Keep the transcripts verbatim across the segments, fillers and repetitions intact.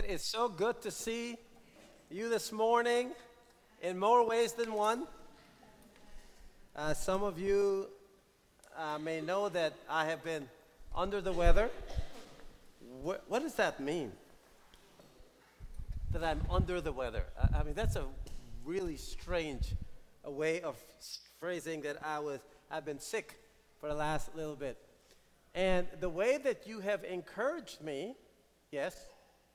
It is so good to see you this morning in more ways than one. Uh, some of you uh, may know that I have been under the weather. What, what does that mean? That I'm under the weather. I, I mean, that's a really strange a way of phrasing that I was, I've been sick for the last little bit. And the way that you have encouraged me, yes?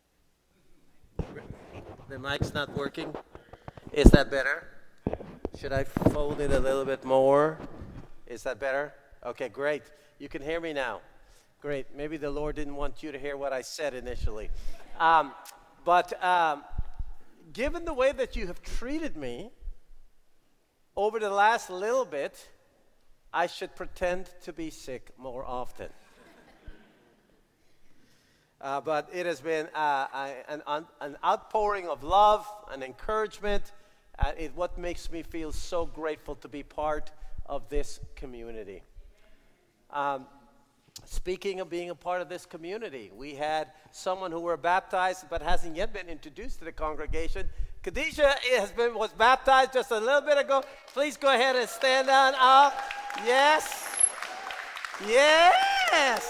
The mic's not working. Is that better? Should I fold it a little bit more? Is that better? Okay, great. You can hear me now. Great. Maybe the Lord didn't want you to hear what I said initially. Um, but um, given the way that you have treated me over the last little bit, I should pretend to be sick more often. Uh, but it has been uh, an, an outpouring of love and encouragement. Uh, it what makes me feel so grateful to be part of this community. Um, speaking of being a part of this community, we had someone who were baptized but hasn't yet been introduced to the congregation. Khadijah has been was baptized just a little bit ago. Please go ahead and stand on up. Yes. Yes.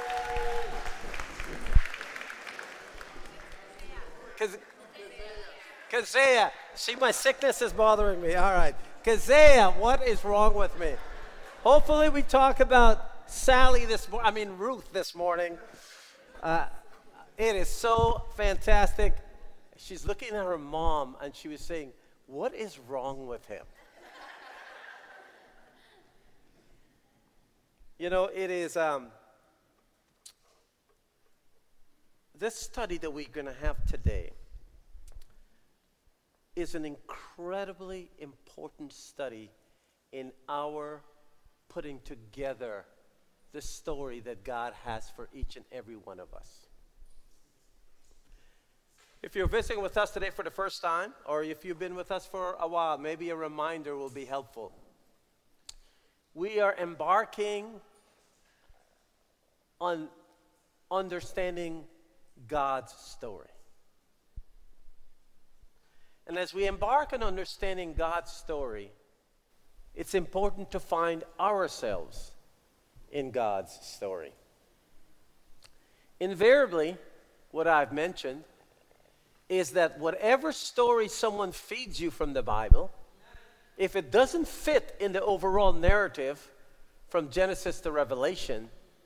Kazea, see, my sickness is bothering me. All right. Kazea, what is wrong with me? Hopefully we talk about Sally this morning, I mean Ruth this morning. Uh, it is so fantastic. She's looking at her mom and she was saying, what is wrong with him? You know, it is, um, this study that we're going to have today is an incredibly important study in our putting together the story that God has for each and every one of us. If you're visiting with us today for the first time, or if you've been with us for a while, maybe a reminder will be helpful. We are embarking on understanding God's story. And as we embark on understanding God's story, it's important to find ourselves in God's story. Invariably, what I've mentioned is that whatever story someone feeds you from the Bible, if it doesn't fit in the overall narrative from Genesis to Revelation,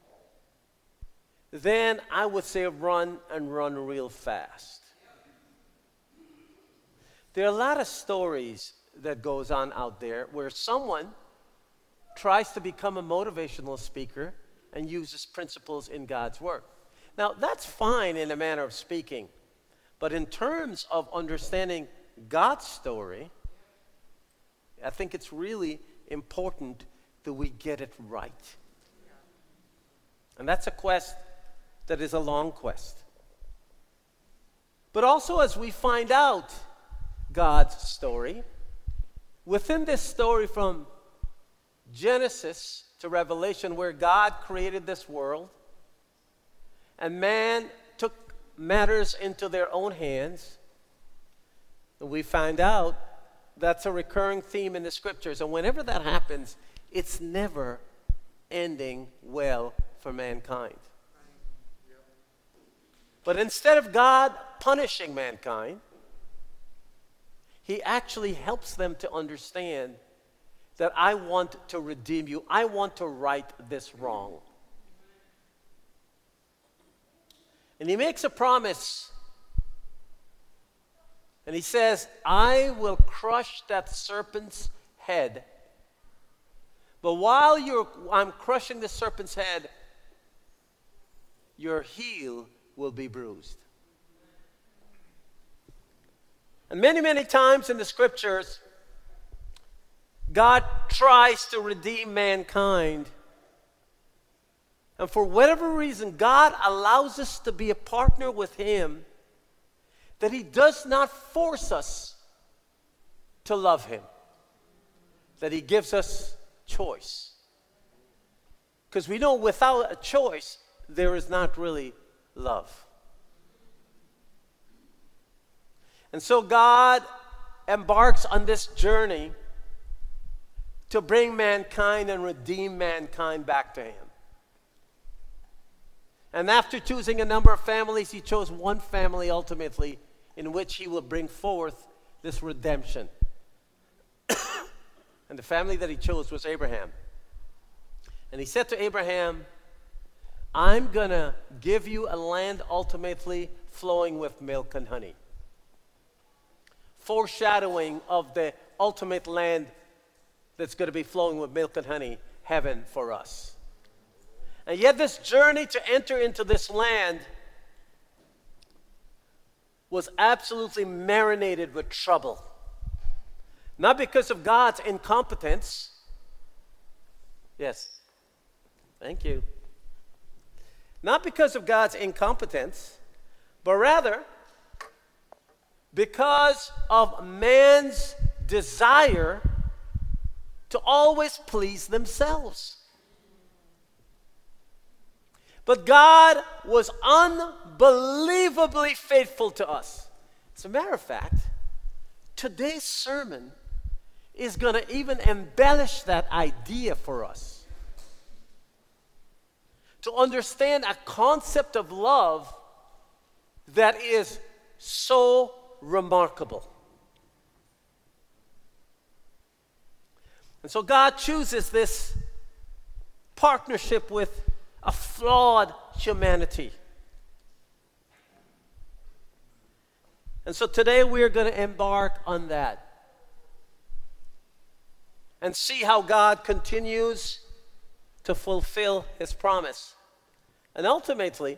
then I would say run and run real fast. There are a lot of stories that goes on out there where someone tries to become a motivational speaker and uses principles in God's Word. Now, that's fine in a manner of speaking, but in terms of understanding God's story, I think it's really important that we get it right. And that's a quest that is a long quest. But also as we find out God's story, within this story from Genesis to Revelation, where God created this world and man took matters into their own hands, we find out that's a recurring theme in the scriptures. And whenever that happens, it's never ending well for mankind. But instead of God punishing mankind, He actually helps them to understand that I want to redeem you. I want to right this wrong. And He makes a promise. And He says, I will crush that serpent's head. But while you're, I'm crushing the serpent's head, your heel will be bruised. And many, many times in the scriptures, God tries to redeem mankind. And for whatever reason, God allows us to be a partner with Him, that He does not force us to love Him, that He gives us choice. Because we know without a choice, there is not really love. And so God embarks on this journey to bring mankind and redeem mankind back to him. And after choosing a number of families, he chose one family ultimately in which he will bring forth this redemption. And the family that he chose was Abraham. And he said to Abraham, I'm going to give you a land ultimately flowing with milk and honey. Foreshadowing of the ultimate land that's going to be flowing with milk and honey, heaven for us. And yet this journey to enter into this land was absolutely marinated with trouble. Not because of God's incompetence. Yes. Thank you. Not because of God's incompetence, but rather because of man's desire to always please themselves. But God was unbelievably faithful to us. As a matter of fact, today's sermon is going to even embellish that idea for us. To understand a concept of love that is so remarkable. And so God chooses this partnership with a flawed humanity. And so today we are going to embark on that and see how God continues to fulfill his promise. And ultimately,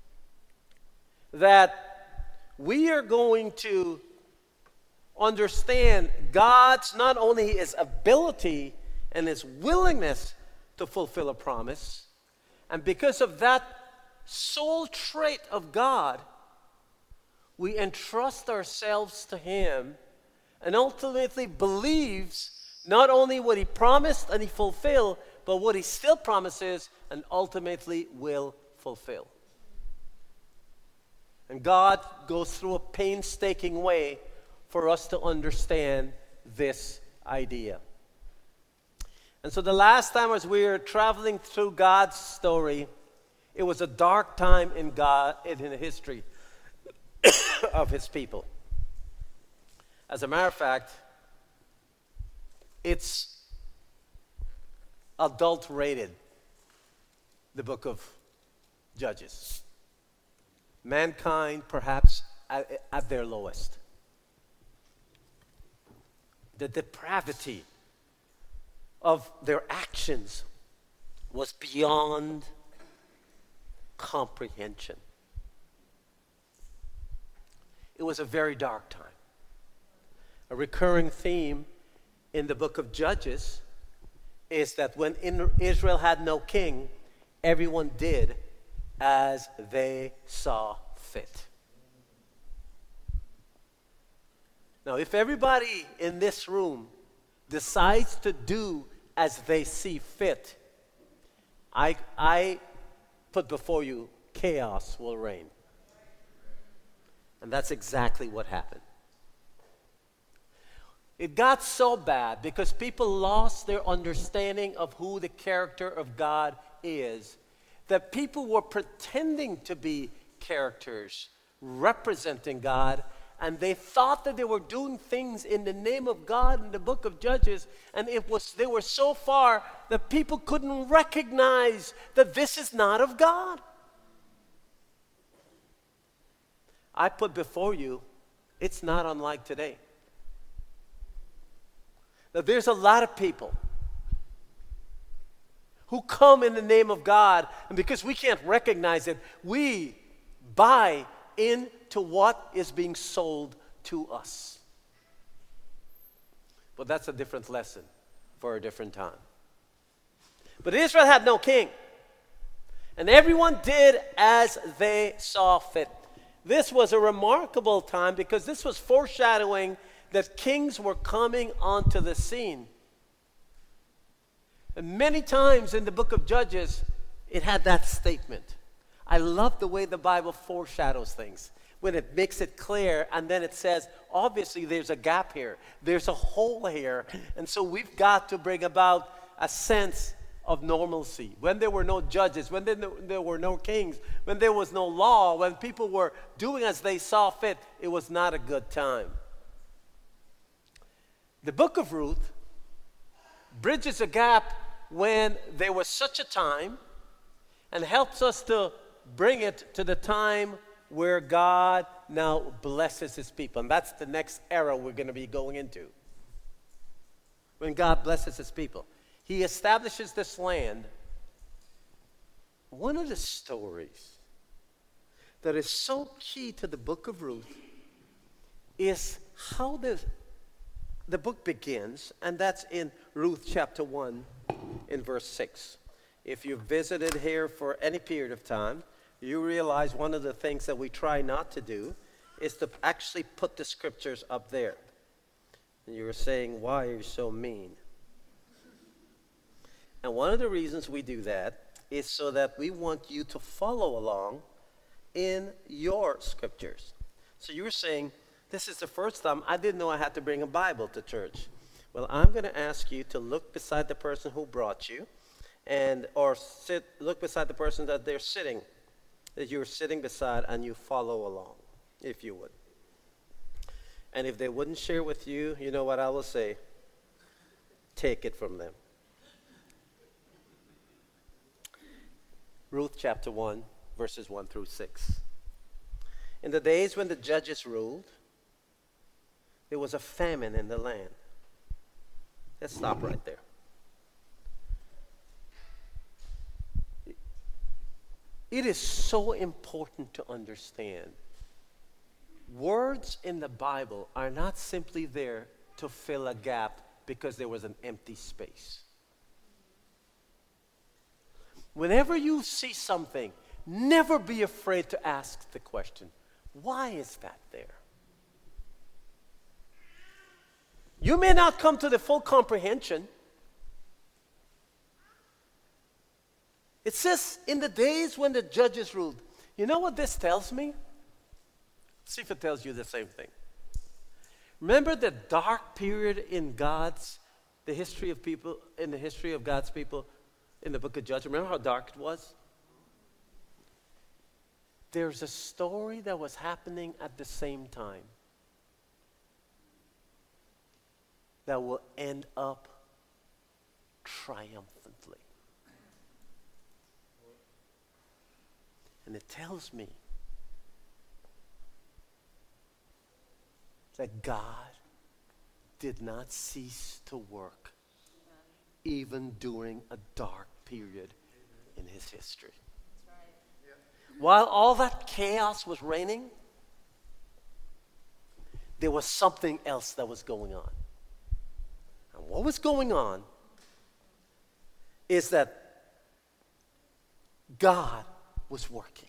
that we are going to understand God's not only his ability and his willingness to fulfill a promise, and because of that sole trait of God, we entrust ourselves to him and ultimately believes not only what he promised and he fulfilled, but what he still promises and ultimately will fulfill. And God goes through a painstaking way for us to understand this idea. And so the last time as we were traveling through God's story, it was a dark time in God, in the history of his people. As a matter of fact, it's adulterated, the book of Judges. Mankind, perhaps at, at their lowest. The depravity of their actions was beyond comprehension. It was a very dark time. A recurring theme in the book of Judges is that when Israel had no king, everyone did as they saw fit. Now, if everybody in this room decides to do as they see fit, I, I put before you, chaos will reign. And that's exactly what happened. It got so bad because people lost their understanding of who the character of God is, that people were pretending to be characters representing God, and they thought that they were doing things in the name of God in the book of Judges, and it was they were so far that people couldn't recognize that this is not of God. I put before you, it's not unlike today. Now, there's a lot of people who come in the name of God, and because we can't recognize it, we buy into what is being sold to us. But that's a different lesson for a different time. But Israel had no king, and everyone did as they saw fit. This was a remarkable time because this was foreshadowing that kings were coming onto the scene. And many times in the book of Judges, it had that statement. I love the way the Bible foreshadows things. when it makes it clear, and then it says, obviously there's a gap here. There's a hole here. And so we've got to bring about a sense of normalcy. When there were no judges, when there, no, there were no kings, when there was no law, when people were doing as they saw fit, it was not a good time. The book of Ruth bridges a gap when there was such a time and helps us to bring it to the time where God now blesses his people. And that's the next era we're going to be going into. When God blesses his people. He establishes this land. One of the stories that is so key to the book of Ruth is how the, the book begins, and that's in Ruth chapter one in verse six. If you've visited here for any period of time, you realize one of the things that we try not to do is to actually put the scriptures up there. And you were saying, why are you so mean? And one of the reasons we do that is so that we want you to follow along in your scriptures. So you were saying, this is the first time I didn't know I had to bring a Bible to church. Well, I'm going to ask you to look beside the person who brought you, and or sit look beside the person that they're sitting, that you're sitting beside, and you follow along, if you would. And if they wouldn't share with you, you know what I will say? Take it from them. Ruth chapter one, verses one through six. In the days when the judges ruled, there was a famine in the land. Let's stop right there. It is so important to understand. Words in the Bible are not simply there to fill a gap because there was an empty space. Whenever you see something, never be afraid to ask the question, why is that there? You may not come to the full comprehension. It says, in the days when the judges ruled. You know what this tells me? See if it tells you the same thing. Remember the dark period in God's, the history of people, in the history of God's people in the book of Judges? Remember how dark it was? There's a story that was happening at the same time that will end up triumphantly. And it tells me that God did not cease to work even during a dark period in his history. While all that chaos was reigning, there was something else that was going on. And what was going on is that God was working.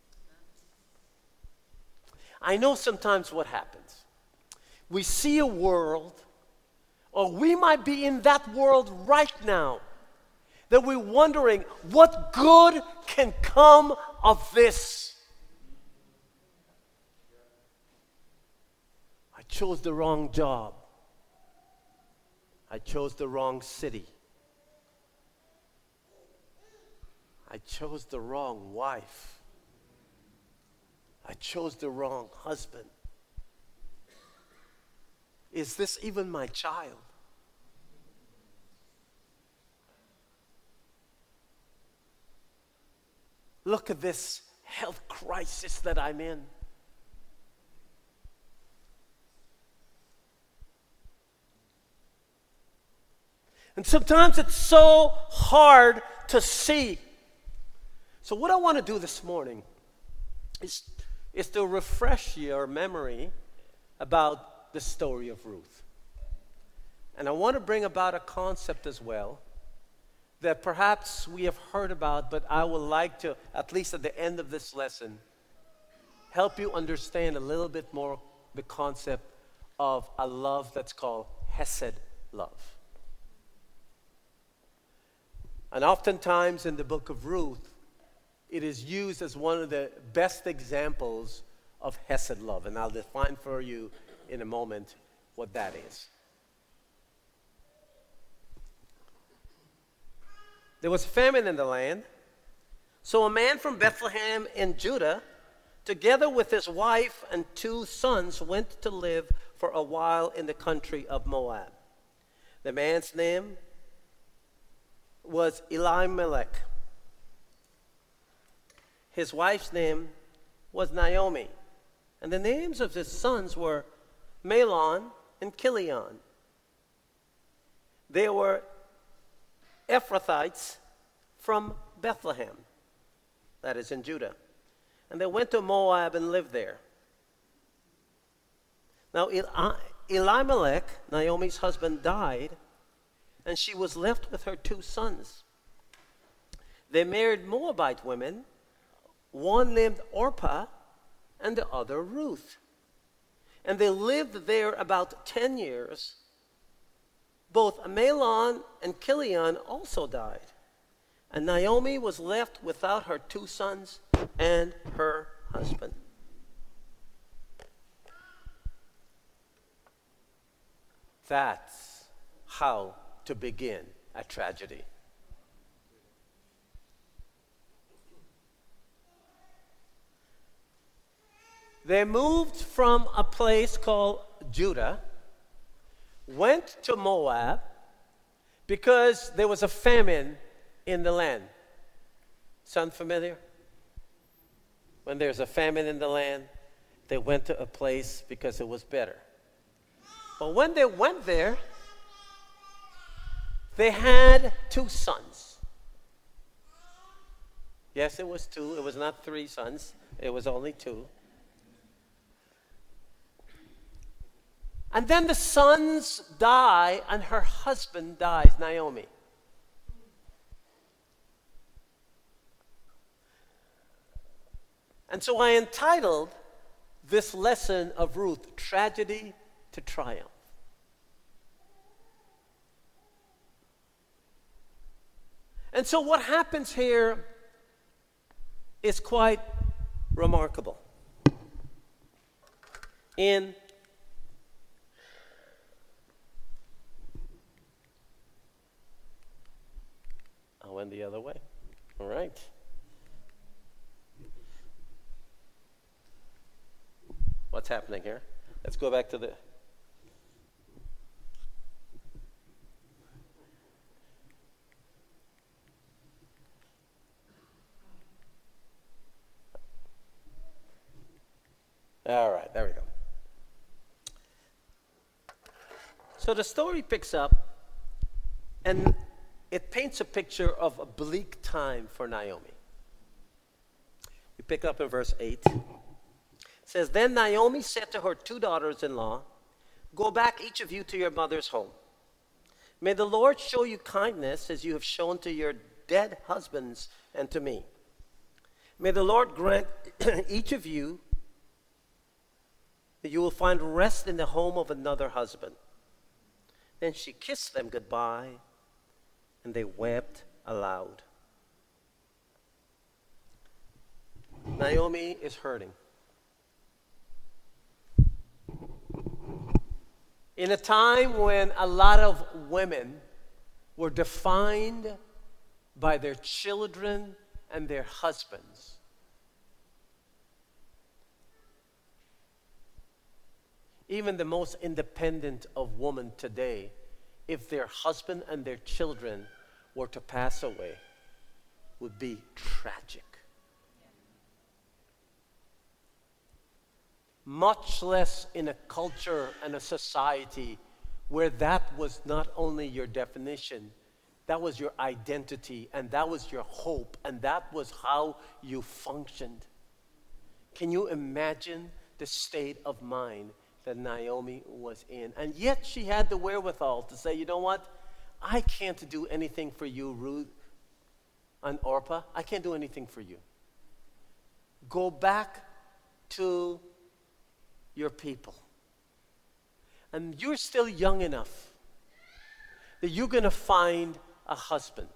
I know sometimes what happens. We see a world, or we might be in that world right now, that we're wondering what good can come of this. I chose the wrong job. I chose the wrong city. I chose the wrong wife. I chose the wrong husband. Is this even my child? Look at this health crisis that I'm in. And sometimes it's so hard to see. So what I want to do this morning is, is to refresh your memory about the story of Ruth. And I want to bring about a concept as well that perhaps we have heard about, but I would like to, at least at the end of this lesson, help you understand a little bit more the concept of a love that's called Hesed love. And oftentimes in the book of Ruth, it is used as one of the best examples of Hesed love. And I'll define for you in a moment what that is. There was famine in the land. So a man from Bethlehem in Judah, together with his wife and two sons, went to live for a while in the country of Moab. The man's name was Elimelech. His wife's name was Naomi. And the names of his sons were Mahlon and Chilion. They were Ephrathites from Bethlehem, that is in Judah. And they went to Moab and lived there. Now Eli- Elimelech, Naomi's husband, died, and she was left with her two sons. They married Moabite women, one named Orpah and the other Ruth. And they lived there about ten years. Both Mahlon and Chilion also died. And Naomi was left without her two sons and her husband. That's how to begin a tragedy. They moved from a place called Judah, went to Moab because there was a famine in the land. Sound familiar? When there's a famine in the land, they went to a place because it was better. But when they went there, they had two sons. Yes, it was two. It was not three sons. It was only two. And then the sons die, and her husband dies, Naomi. And so I entitled this lesson of Ruth, Tragedy to Triumph. And so what happens here is quite remarkable. In I went the other way. All right. What's happening here? Let's go back to the... All right, there we go. So the story picks up, and it paints a picture of a bleak time for Naomi. We pick up in verse eight. It says, Then Naomi said to her two daughters-in-law, Go back, each of you, to your mother's home. May the Lord show you kindness as you have shown to your dead husbands and to me. May the Lord grant each of you that you will find rest in the home of another husband. Then she kissed them goodbye, and they wept aloud. Naomi is hurting. In a time when a lot of women were defined by their children and their husbands, even the most independent of women today, if their husband and their children were to pass away, would be tragic. Much less in a culture and a society where that was not only your definition, that was your identity, and that was your hope, and that was how you functioned. Can you imagine the state of mind that Naomi was in? And yet she had the wherewithal to say, you know what? I can't do anything for you, Ruth and Orpah. I can't do anything for you. Go back to your people. And you're still young enough that you're going to find a husband.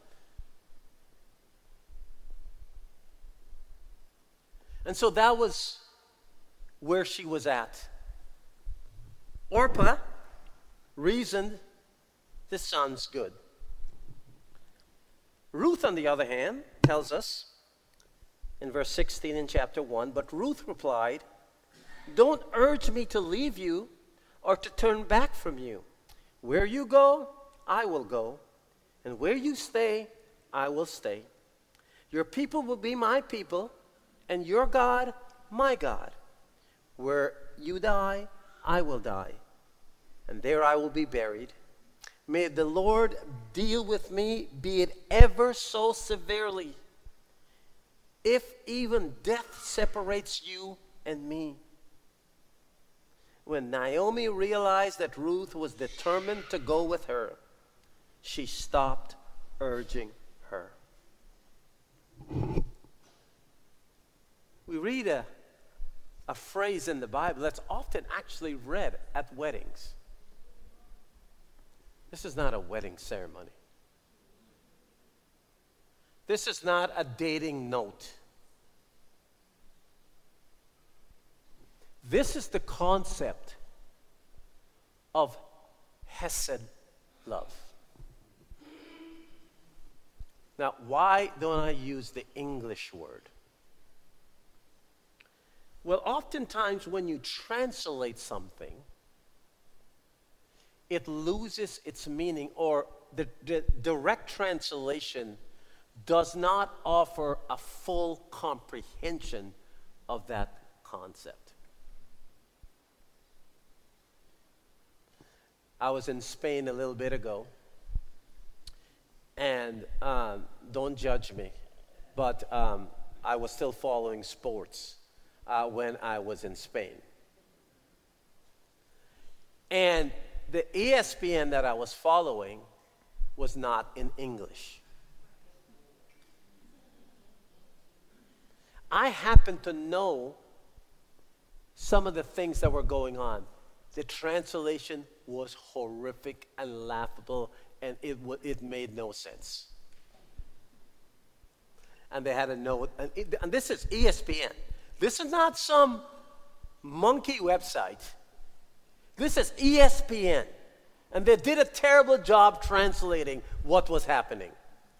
And so that was where she was at. Orpah reasoned, this sounds good. Ruth, on the other hand, tells us in verse sixteen in chapter one, but Ruth replied, don't urge me to leave you or to turn back from you. Where you go, I will go, and where you stay, I will stay. Your people will be my people, and your God, my God. Where you die, I will die, and there I will be buried. May the Lord deal with me, be it ever so severely, if even death separates you and me. When Naomi realized that Ruth was determined to go with her, she stopped urging her. We read a, a phrase in the Bible that's often actually read at weddings. This is not a wedding ceremony. This is not a dating note. This is the concept of Hesed love. Now, why don't I use the English word? Well, oftentimes when you translate something, it loses its meaning, or the, the direct translation does not offer a full comprehension of that concept. I was in Spain a little bit ago, and um, don't judge me, but um, I was still following sports uh, when I was in Spain. And the E S P N that I was following was not in English. I happened to know some of the things that were going on. The translation was horrific and laughable, and it w- it made no sense. And they had a note, and, it, and this is E S P N. This is not some monkey website. This is E S P N. And they did a terrible job translating what was happening.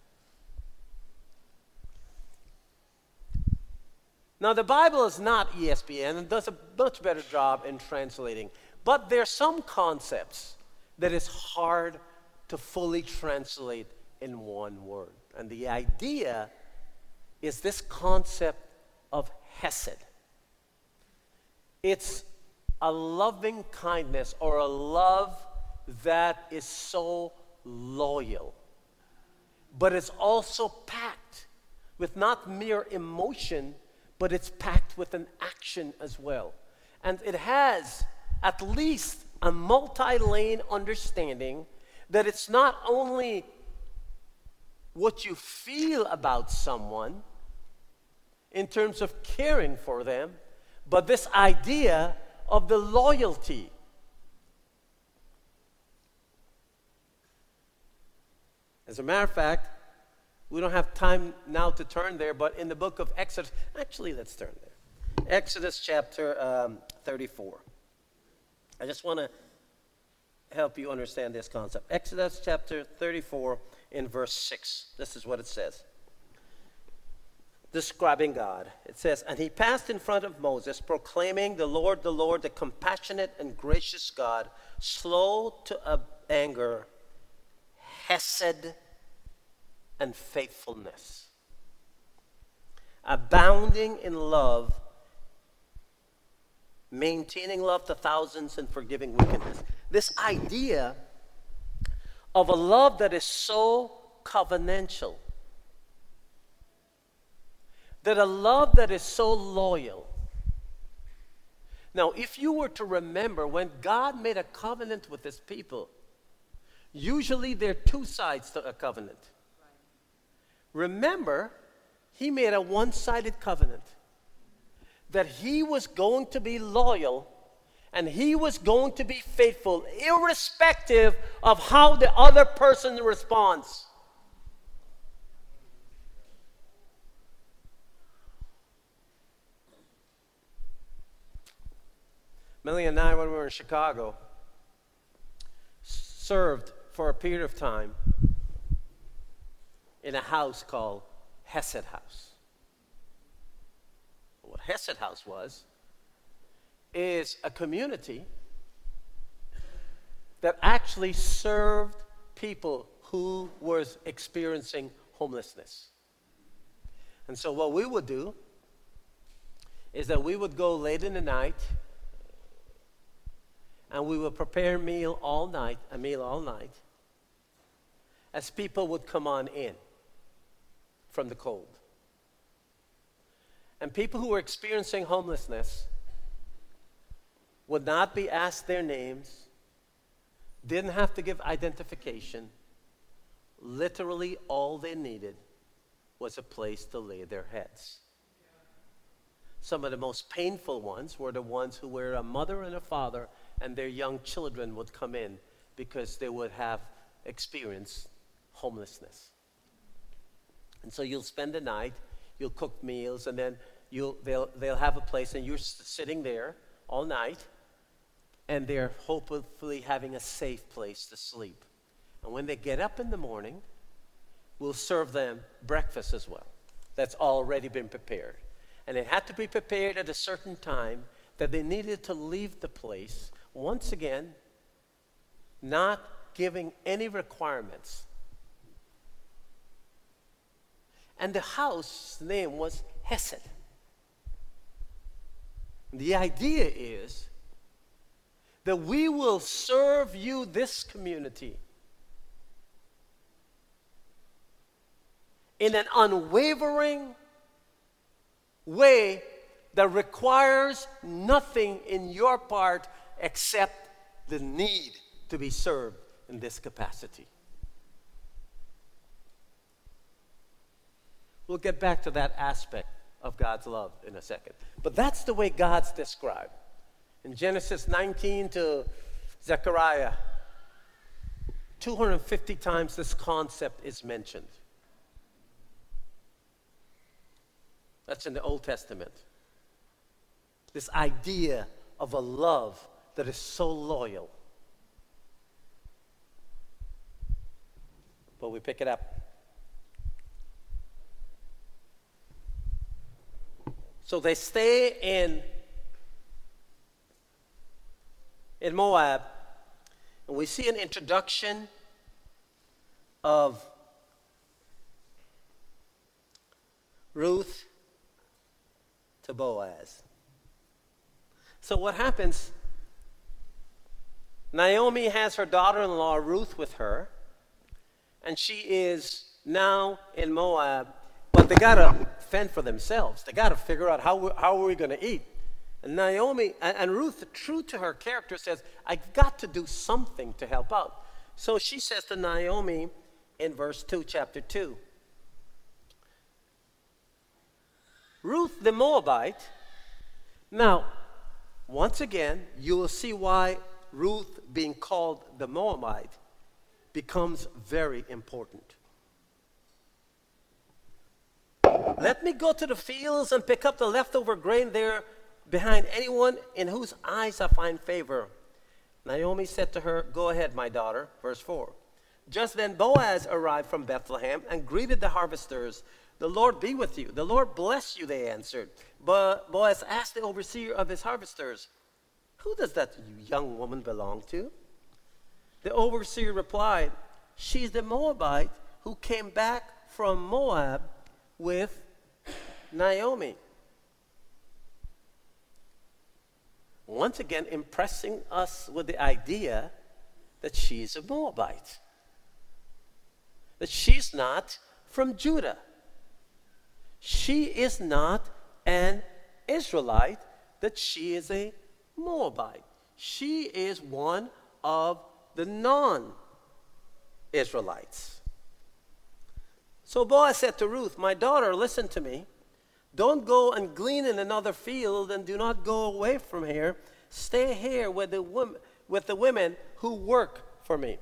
Now, the Bible is not E S P N and does a much better job in translating. But there are some concepts that is hard to fully translate in one word. And the idea is this concept of Hesed. It's a loving kindness, or a love that is so loyal, but it's also packed with not mere emotion, but it's packed with an action as well. And it has at least a multi-lane understanding that it's not only what you feel about someone in terms of caring for them, but this idea of the loyalty. As a matter of fact, we don't have time now to turn there, but in the book of Exodus, actually, let's turn there. Exodus chapter um, thirty-four. I just want to help you understand this concept. Exodus chapter thirty-four in verse six. This is what it says. Describing God. It says, and he passed in front of Moses, proclaiming, the Lord, the Lord, the compassionate and gracious God, slow to uh, anger, Hesed and faithfulness, abounding in love, maintaining love to thousands, and forgiving wickedness. This idea of a love that is so covenantal, that a love that is so loyal. Now, if you were to remember, when God made a covenant with his people, usually there are two sides to a covenant. Remember, he made a one-sided covenant that he was going to be loyal and he was going to be faithful, irrespective of how the other person responds. Millie and I, when we were in Chicago, served for a period of time in a house called Hesed House. What Hesed House was is a community that actually served people who was experiencing homelessness. And so what we would do is that we would go late in the night and we would prepare a meal all night, a meal all night, as people would come on in from the cold. And people who were experiencing homelessness would not be asked their names, didn't have to give identification. Literally all they needed was a place to lay their heads. Some of the most painful ones were the ones who were a mother and a father and their young children would come in because they would have experienced homelessness. And so you'll spend the night, you'll cook meals, and then you'll, they'll, they'll have a place, and you're sitting there all night, and they're hopefully having a safe place to sleep. And when they get up in the morning, we'll serve them breakfast as well. That's already been prepared. And it had to be prepared at a certain time that they needed to leave the place, once again, not giving any requirements. And the house's name was Hesed. The idea is that we will serve you, this community, in an unwavering way that requires nothing in your part except the need to be served in this capacity. We'll get back to that aspect of God's love in a second. But that's the way God's described. In Genesis nineteen to Zechariah, two hundred fifty times this concept is mentioned. That's in the Old Testament. This idea of a love that is so loyal. But we pick it up. So they stay in, in Moab, and we see an introduction of Ruth to Boaz. So what happens, Naomi has her daughter-in-law Ruth with her, and she is now in Moab, but they got to fend for themselves. They got to figure out how, how are we going to eat. And Naomi, and, and Ruth, true to her character, says, I've got to do something to help out. So she says to Naomi in verse two, chapter two, Ruth the Moabite. Now, once again, you will see why Ruth being called the Moabite becomes very important. Let me go to the fields and pick up the leftover grain there behind anyone in whose eyes I find favor. Naomi said to her, go ahead, my daughter. Verse four. Just then Boaz arrived from Bethlehem and greeted the harvesters. The Lord be with you. The Lord bless you, they answered. But Boaz asked the overseer of his harvesters, who does that young woman belong to? The overseer replied, she's the Moabite who came back from Moab with Naomi. Once again, impressing us with the idea that she's a Moabite. That she's not from Judah. She is not an Israelite, that she is a Moabite. She is one of the non-Israelites. So Boaz said to Ruth, my daughter, listen to me. Don't go and glean in another field, and do not go away from here. Stay here with the, wom- with the women who work for me.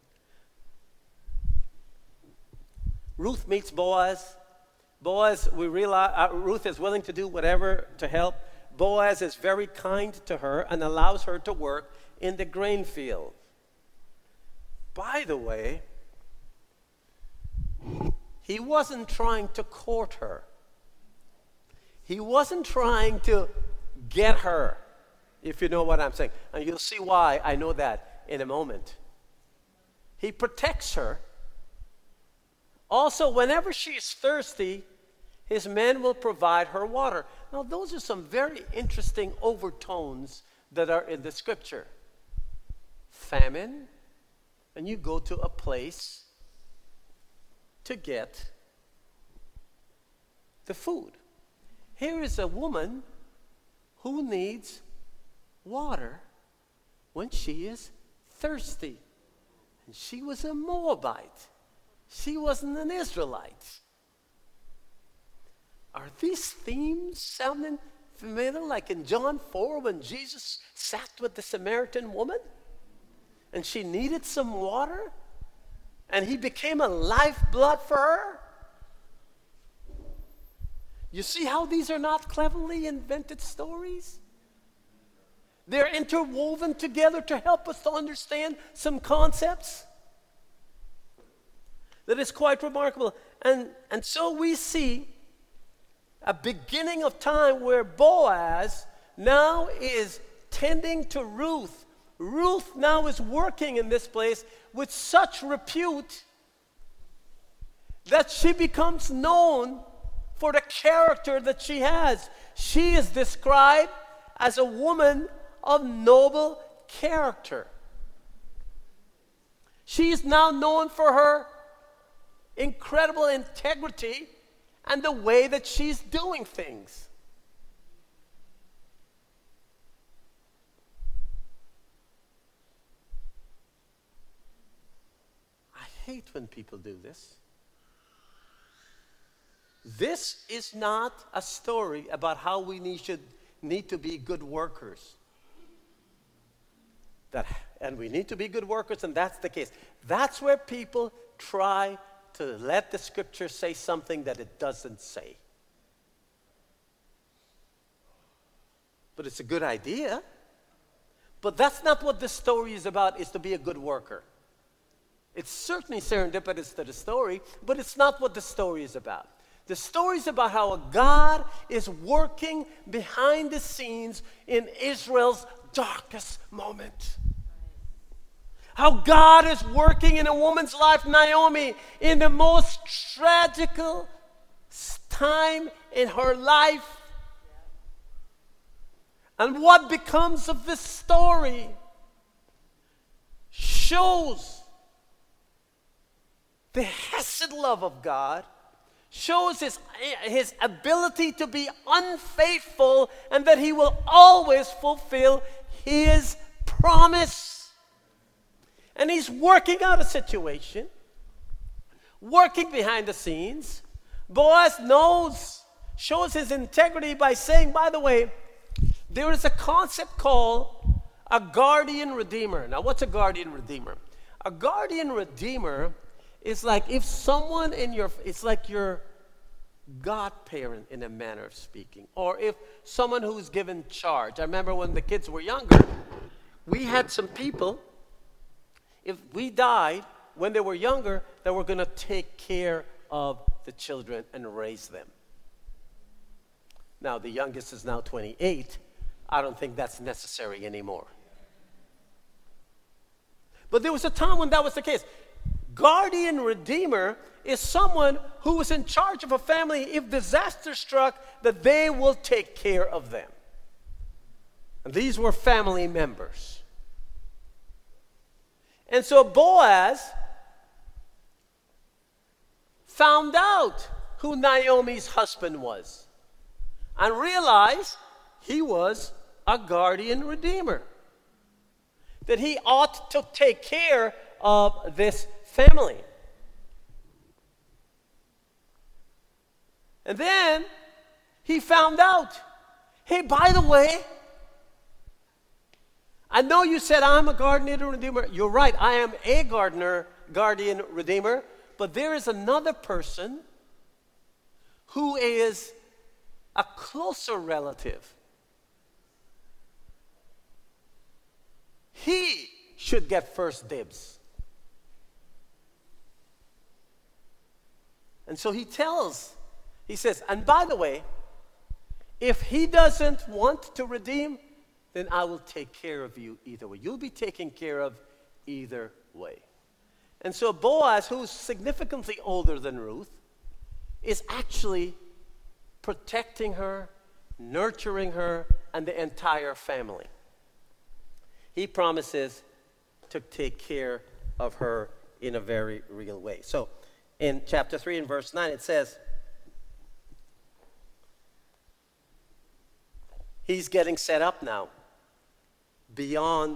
Ruth meets Boaz. Boaz, we realize, uh, Ruth is willing to do whatever to help. Boaz is very kind to her and allows her to work in the grain field. By the way, he wasn't trying to court her. He wasn't trying to get her, if you know what I'm saying. And you'll see why I know that in a moment. He protects her. Also, whenever she is thirsty, his men will provide her water. Now, those are some very interesting overtones that are in the scripture. Famine, and you go to a place to get the food. Here is a woman who needs water when she is thirsty. And she was a Moabite. She wasn't an Israelite. Are these themes sounding familiar, like in John four when Jesus sat with the Samaritan woman and she needed some water and he became a lifeblood for her? You see how these are not cleverly invented stories? They're interwoven together to help us to understand some concepts. That is quite remarkable. And, and so we see a beginning of time where Boaz now is tending to Ruth. Ruth now is working in this place with such repute that she becomes known for the character that she has. She is described as a woman of noble character. She is now known for her incredible integrity and the way that she's doing things. I hate when people do this. This is not a story about how we need, should, need to be good workers. That, and we need to be good workers, and that's the case. That's where people try to let the scripture say something that it doesn't say. But it's a good idea. But that's not what the story is about, is to be a good worker. It's certainly serendipitous to the story, but it's not what the story is about. The story is about how God is working behind the scenes in Israel's darkest moment. How God is working in a woman's life, Naomi, in the most tragical time in her life. And what becomes of this story shows the hesed love of God, shows his, his ability to be unfaithful, and that he will always fulfill his promise. And he's working out a situation, working behind the scenes. Boaz knows, shows his integrity by saying, by the way, there is a concept called a guardian redeemer. Now, what's a guardian redeemer? A guardian redeemer is like if someone in your, it's like your godparent in a manner of speaking. Or if someone who's given charge. I remember when the kids were younger, we had some people, if we died when they were younger, that were going to take care of the children and raise them. Now, the youngest is now twenty-eight. I don't think that's necessary anymore. But there was a time when that was the case. Guardian redeemer is someone who is in charge of a family. If disaster struck, that they will take care of them. And these were family members. And so Boaz found out who Naomi's husband was and realized he was a guardian redeemer, that he ought to take care of this family. And then he found out, hey, by the way, I know you said I'm a guardian redeemer. You're right, I am a gardener, guardian redeemer. But there is another person who is a closer relative should get first dibs. And so he tells, he says, and by the way, if he doesn't want to redeem, then I will take care of you either way. You'll be taken care of either way. And so Boaz, who's significantly older than Ruth, is actually protecting her, nurturing her, and the entire family. He promises to take care of her in a very real way. So in chapter three and verse nine, it says, he's getting set up now beyond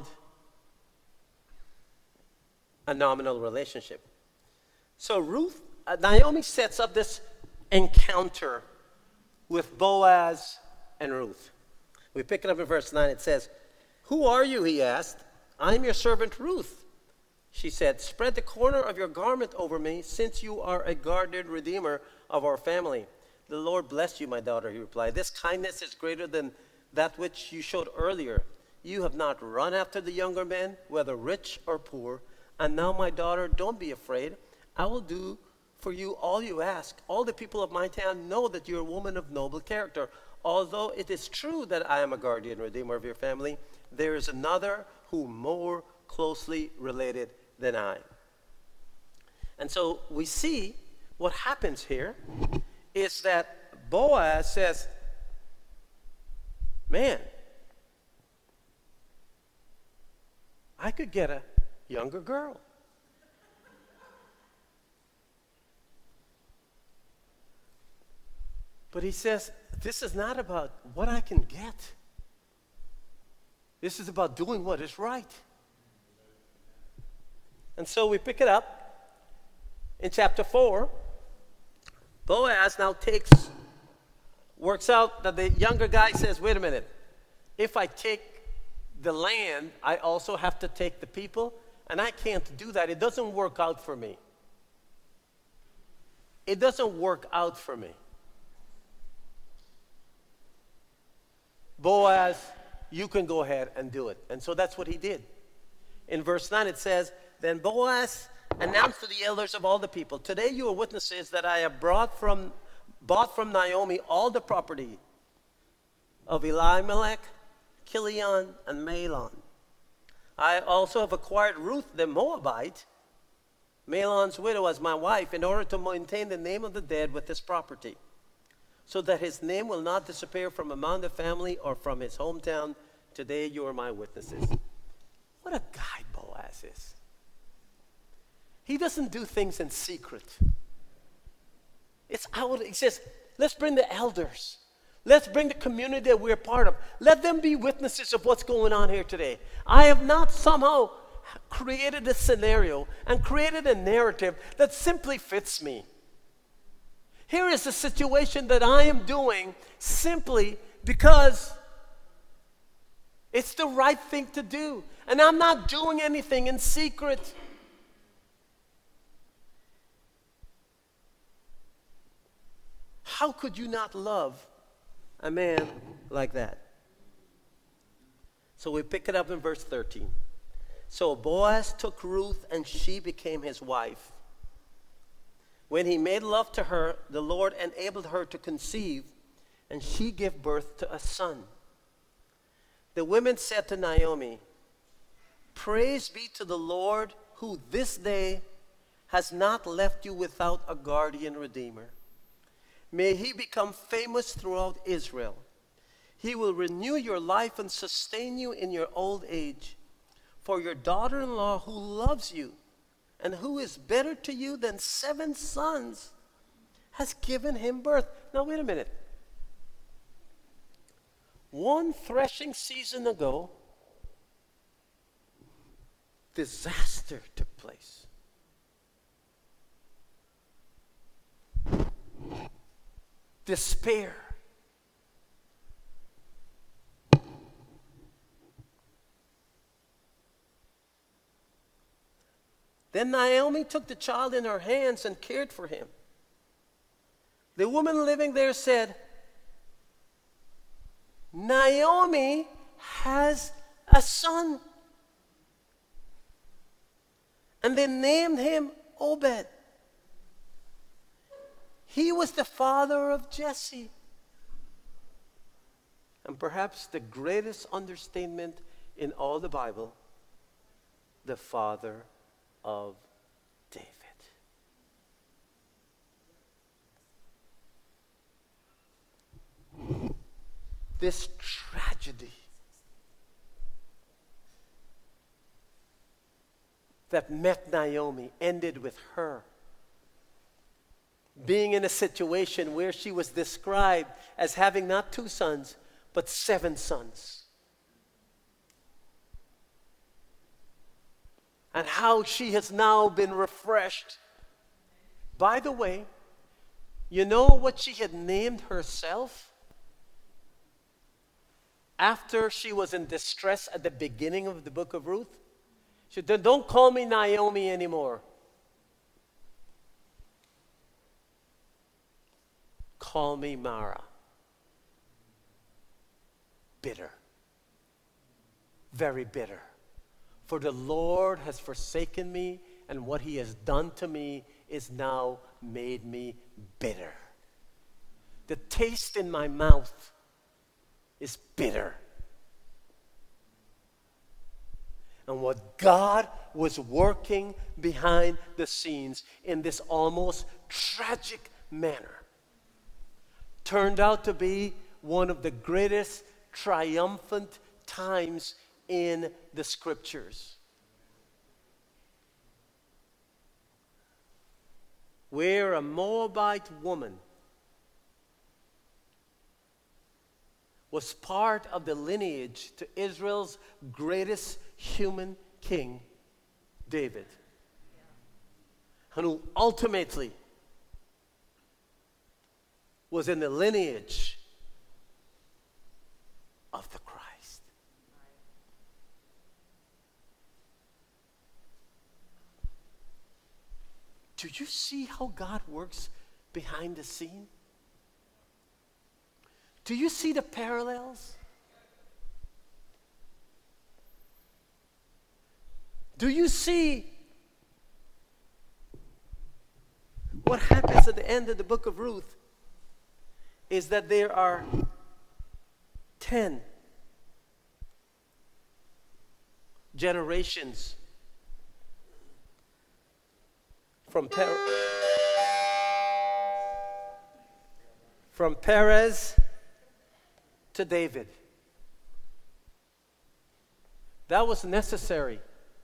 a nominal relationship. So Ruth, uh, Naomi sets up this encounter with Boaz and Ruth. We pick it up in verse nine. It says, "Who are you?" he asked. "I'm your servant Ruth." She said, "Spread the corner of your garment over me, since you are a guarded redeemer of our family." "The Lord bless you, my daughter," he replied. "This kindness is greater than that which you showed earlier. You have not run after the younger men, whether rich or poor. And now, my daughter, don't be afraid. I will do for you all you ask. All the people of my town know that you're a woman of noble character. Although it is true that I am a guardian redeemer of your family, there is another who more closely related than I." And so we see what happens here is that Boaz says, man, I could get a younger girl. But he says, this is not about what I can get. This is about doing what is right. And so we pick it up in chapter four. Boaz now takes, works out that the younger guy says, wait a minute, if I take the land, I also have to take the people, and I can't do that. It doesn't work out for me. It doesn't work out for me. Boaz, you can go ahead and do it. And so that's what he did. In verse nine it says, "Then Boaz announced to the elders of all the people, 'Today you are witnesses that I have brought from, bought from Naomi all the property of Elimelech, Kilion, and Mahlon. I also have acquired Ruth the Moabite, Mahlon's widow, as my wife, in order to maintain the name of the dead with this property, so that his name will not disappear from among the family or from his hometown. Today you are my witnesses.'" What a guy Boaz is. He doesn't do things in secret. It's out. He says, let's bring the elders. Let's bring the community that we're part of. Let them be witnesses of what's going on here today. I have not somehow created a scenario and created a narrative that simply fits me. Here is a situation that I am doing simply because it's the right thing to do. And I'm not doing anything in secret. How could you not love a man like that? So we pick it up in verse thirteen. "So Boaz took Ruth, and she became his wife. When he made love to her, the Lord enabled her to conceive, and she gave birth to a son. The women said to Naomi, 'Praise be to the Lord, who this day has not left you without a guardian redeemer. May he become famous throughout Israel. He will renew your life and sustain you in your old age. For your daughter-in-law, who loves you and who is better to you than seven sons, has given him birth.'" Now wait a minute. One threshing season ago, disaster took place. Despair. Then Naomi took the child in her hands and cared for him. The woman living there said, "Naomi has a son." And they named him Obed. He was the father of Jesse. And perhaps the greatest understatement in all the Bible, the father of David. This tragedy that met Naomi ended with her being in a situation where she was described as having not two sons, but seven sons. And how she has now been refreshed. By the way, you know what she had named herself? After she was in distress at the beginning of the book of Ruth? She said, don't call me Naomi anymore. Call me Mara. Bitter. Very bitter. For the Lord has forsaken me, and what he has done to me is now made me bitter. The taste in my mouth is bitter. And what God was working behind the scenes in this almost tragic manner turned out to be one of the greatest triumphant times in the scriptures. Where a Moabite woman was part of the lineage to Israel's greatest human king, David, and who ultimately was in the lineage of the Christ. Do you see how God works behind the scene? Do you see the parallels? Do you see what happens at the end of the book of Ruth? Is that there are ten generations from per- from Perez to David. That was necessary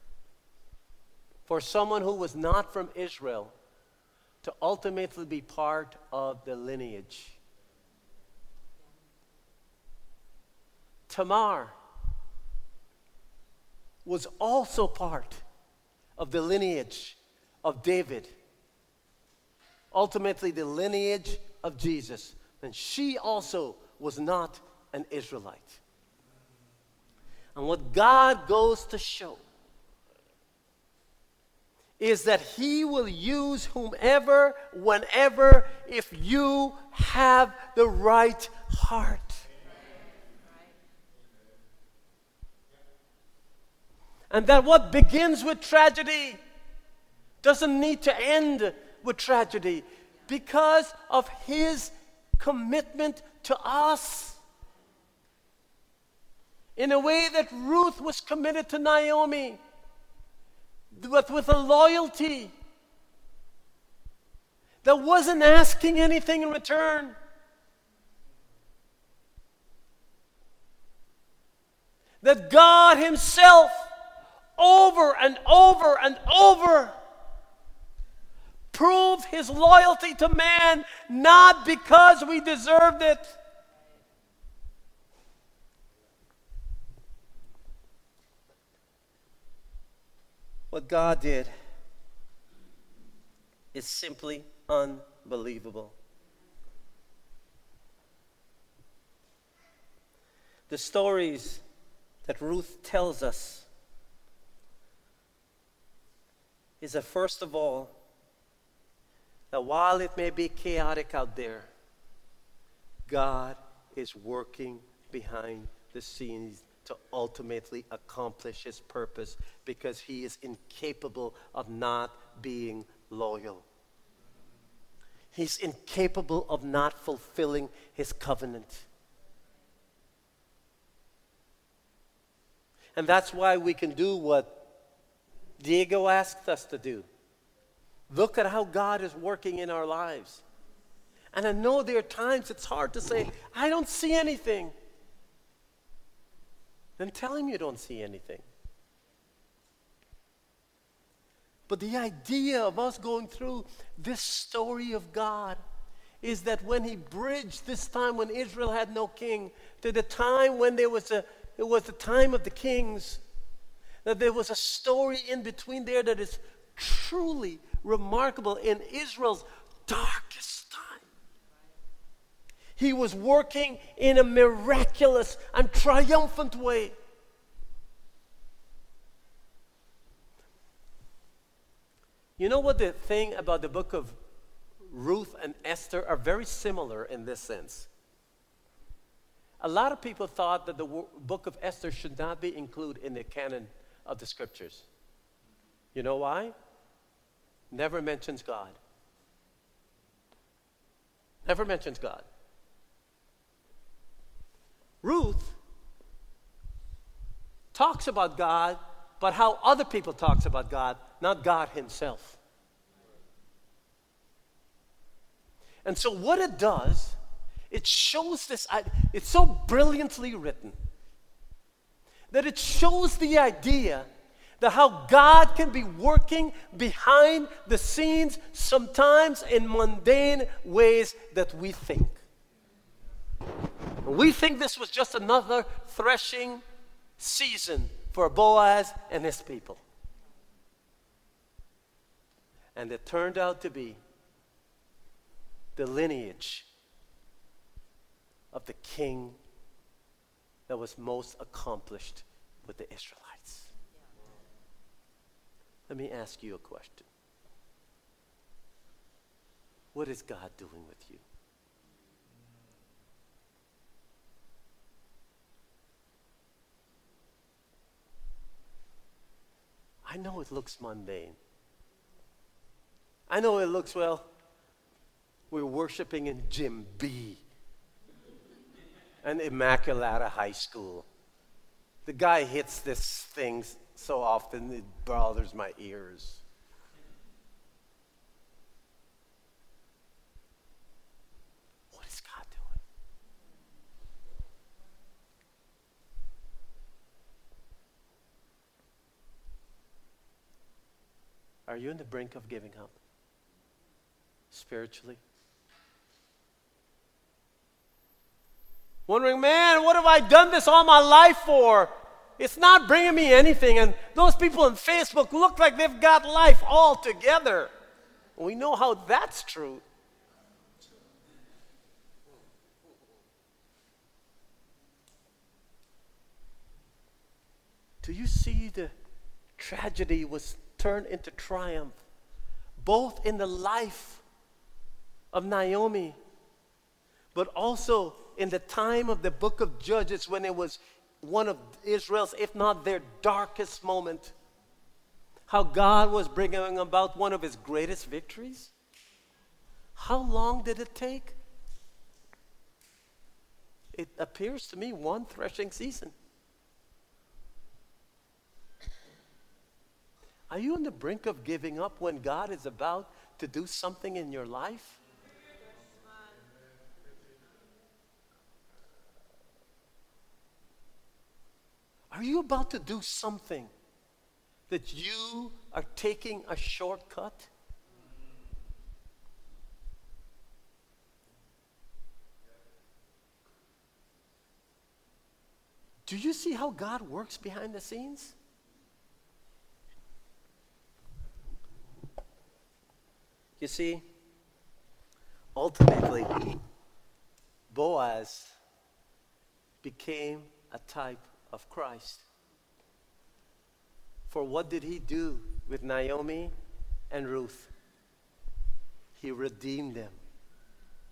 for someone who was not from Israel to ultimately be part of the lineage. Tamar was also part of the lineage of David, ultimately the lineage of Jesus. And she also was not an Israelite. And what God goes to show is that he will use whomever, whenever, if you have the right heart. And that what begins with tragedy doesn't need to end with tragedy because of his commitment to us. In a way that Ruth was committed to Naomi, but with a loyalty that wasn't asking anything in return. That God himself, over and over and over, proved his loyalty to man, not because we deserved it. What God did is simply unbelievable. The stories that Ruth tells us is that, first of all, that while it may be chaotic out there, God is working behind the scenes to ultimately accomplish his purpose because he is incapable of not being loyal. He's incapable of not fulfilling his covenant. And that's why we can do what Diego asked us to do. Look at how God is working in our lives. And I know there are times it's hard to say, I don't see anything. Then tell him you don't see anything. But the idea of us going through this story of God is that when he bridged this time when Israel had no king to the time when there was a, it was the time of the kings, that there was a story in between there that is truly remarkable in Israel's darkest time. He was working in a miraculous and triumphant way. You know what the thing about the book of Ruth and Esther are very similar in this sense. A lot of people thought that the book of Esther should not be included in the canon of the scriptures. You know why? Never mentions God. Never mentions God. Ruth talks about God, but how other people talks about God, not God himself. And so what it does, it shows this, it's so brilliantly written that it shows the idea that how God can be working behind the scenes sometimes in mundane ways that we think. We think this was just another threshing season for Boaz and his people. And it turned out to be the lineage of the king that was most accomplished with the Israelites. Let me ask you a question. What is God doing with you? I know it looks mundane. I know it looks, well, we're worshiping in Gym B and Immaculata High School. The guy hits this thing so often it bothers my ears. What is God doing? Are you on the brink of giving up spiritually? Wondering, man, what have I done this all my life for? It's not bringing me anything. And those people on Facebook look like they've got life all together. We know how that's true. Do you see the tragedy was turned into triumph, both in the life of Naomi, but also in the time of the book of Judges when it was one of Israel's, if not their darkest moment, how God was bringing about one of his greatest victories? How long did it take? It appears to me one threshing season. Are you on the brink of giving up when God is about to do something in your life? Are you about to do something that you are taking a shortcut? Do you see how God works behind the scenes? You see, ultimately, Boaz became a type of Christ. For what did he do with Naomi and Ruth? He redeemed them.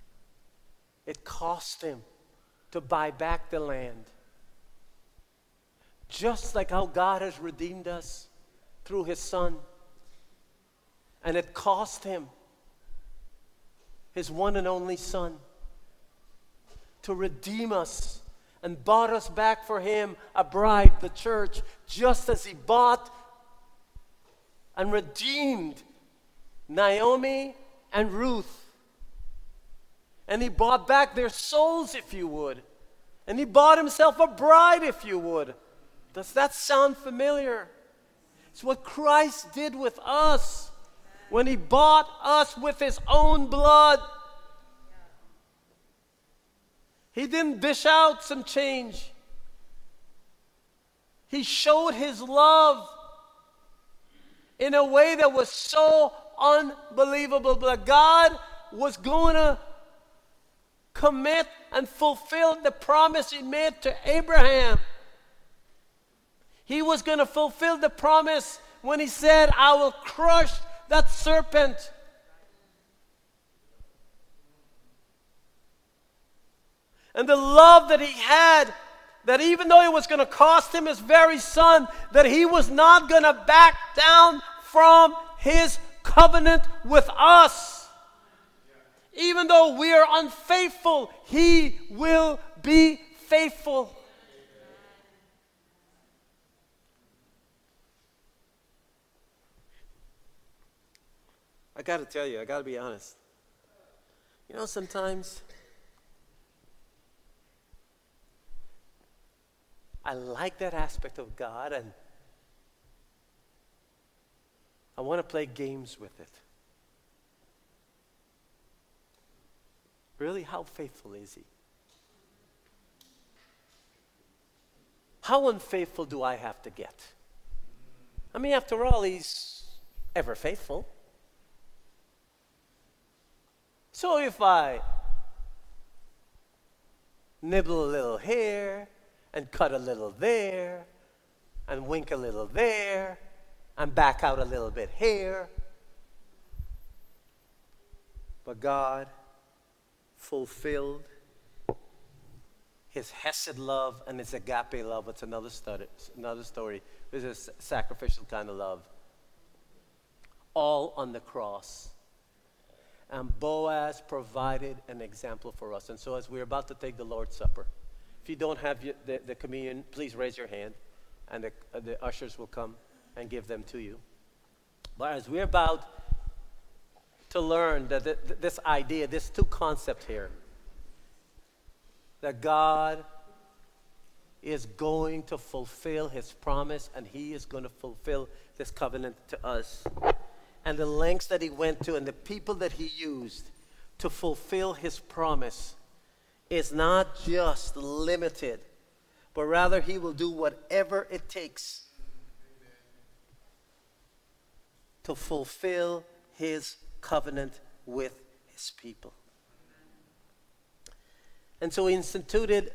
It cost him to buy back the land. Just like how God has redeemed us through his Son. And it cost him, his one and only Son, to redeem us and bought us back for him, a bride, the church, just as he bought and redeemed Naomi and Ruth. And he bought back their souls, if you would. And he bought himself a bride, if you would. Does that sound familiar? It's what Christ did with us when he bought us with his own blood. He didn't dish out some change. He showed his love in a way that was so unbelievable. But God was going to commit and fulfill the promise he made to Abraham. He was going to fulfill the promise when he said, I will crush that serpent. And the love that he had, that even though it was going to cost him his very son, that he was not going to back down from his covenant with us. Even though we are unfaithful, he will be faithful. I got to tell you, I got to be honest. You know, sometimes I like that aspect of God, and I want to play games with it. Really, how faithful is he? How unfaithful do I have to get? I mean, after all, he's ever faithful. So if I nibble a little here and cut a little there and wink a little there and back out a little bit here, but God fulfilled his Hesed love and his agape love. It's another story. Another story. This is a sacrificial kind of love. All on the cross. And Boaz provided an example for us. And so as we're about to take the Lord's Supper, if you don't have the, the communion, please raise your hand, and the, uh, the ushers will come and give them to you. But as we're about to learn that th- th- this idea, this two concept here, that God is going to fulfill his promise, and he is going to fulfill this covenant to us. And the lengths that he went to and the people that he used to fulfill his promise is not just limited, but rather he will do whatever it takes to fulfill his covenant with his people. And so he instituted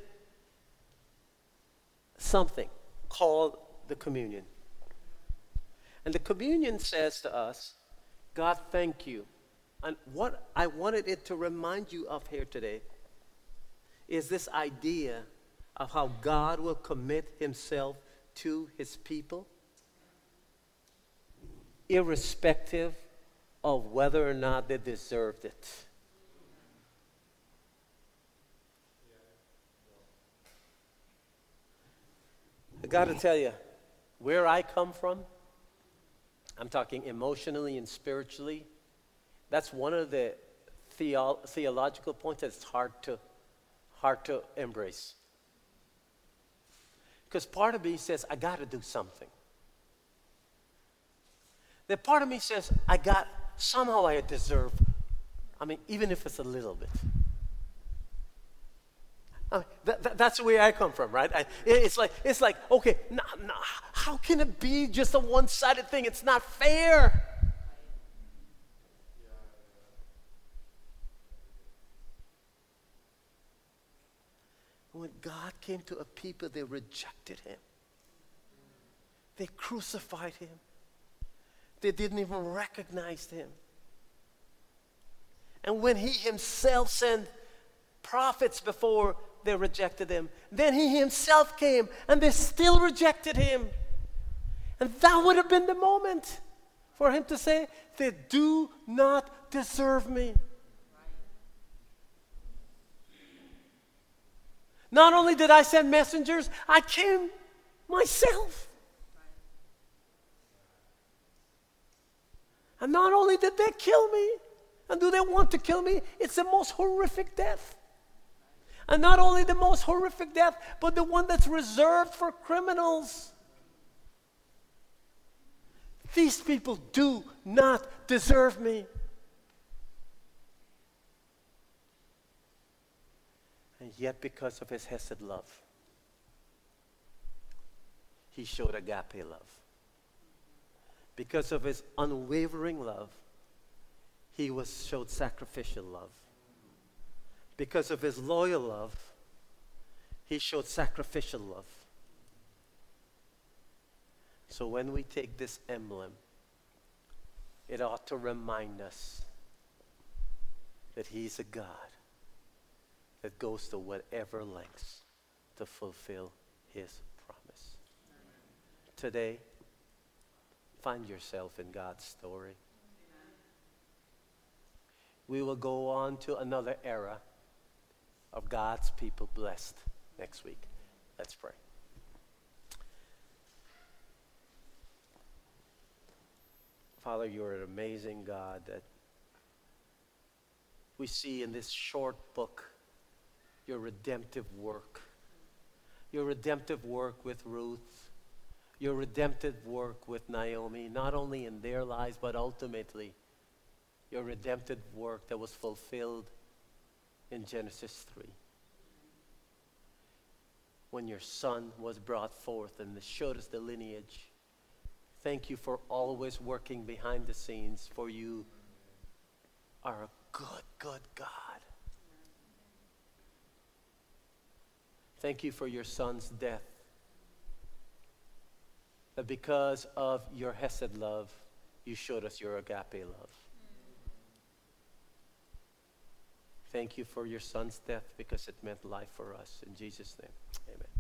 something called the communion. And the communion says to us, God, thank you. And what I wanted it to remind you of here today is this idea of how God will commit himself to his people, irrespective of whether or not they deserved it. I got to tell you, where I come from, I'm talking emotionally and spiritually, that's one of the theo- theological points that's hard to, hard to embrace. Because part of me says, I got to do something. The part of me says, I got, somehow I deserve, I mean, even if it's a little bit. I mean, that, that, that's where I come from, right? I, it's like, it's like, okay, no, no, how can it be just a one-sided thing? It's not fair. When God came to a people, they rejected him. They crucified him. They didn't even recognize him. And when he himself sent prophets before they rejected him. Then he himself came, and they still rejected him. And that would have been the moment for him to say, they do not deserve me. Not only did I send messengers, I came myself. And not only did they kill me, and do they want to kill me, it's the most horrific death. And not only the most horrific death, but the one that's reserved for criminals. These people do not deserve me. And yet, because of his hesed love, he showed agape love. Because of his unwavering love, he was showed sacrificial love. Because of his loyal love, he showed sacrificial love. So when we take this emblem, it ought to remind us that he's a God that goes to whatever lengths to fulfill his promise. Today, find yourself in God's story. We will go on to another era of God's people blessed next week. Let's pray. Father, you're an amazing God that we see in this short book your redemptive work. Your redemptive work with Ruth. Your redemptive work with Naomi, not only in their lives, but ultimately your redemptive work that was fulfilled in Genesis three. When your son was brought forth and showed us the lineage. Thank you for always working behind the scenes, for you are a good, good God. Thank you for your son's death. That because of your hesed love, you showed us your agape love. Thank you for your son's death because it meant life for us. In Jesus' name, amen.